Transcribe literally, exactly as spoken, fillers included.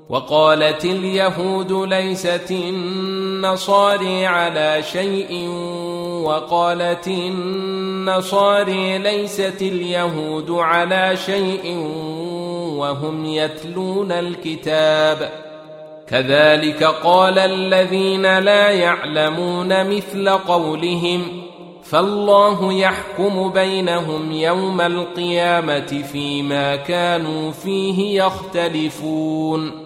وقالت اليهود ليست النصارى على شيء وقالت النصارى ليست اليهود على شيء وهم يتلون الكتاب كذلك قال الذين لا يعلمون مثل قولهم فالله يحكم بينهم يوم القيامة فيما كانوا فيه يختلفون